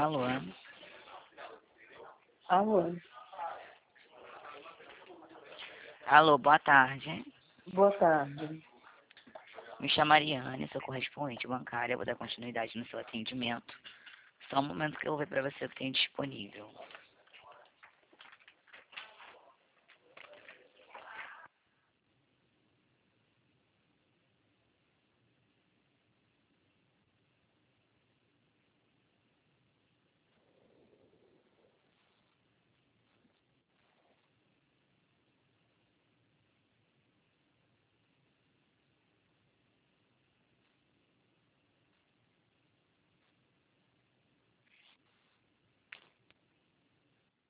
Alô? Alô? Alô, boa tarde. Boa tarde. Me chamo Ariane, sou correspondente bancária. Vou dar continuidade no seu atendimento. Só um momento que eu vou ver para você o que tem disponível.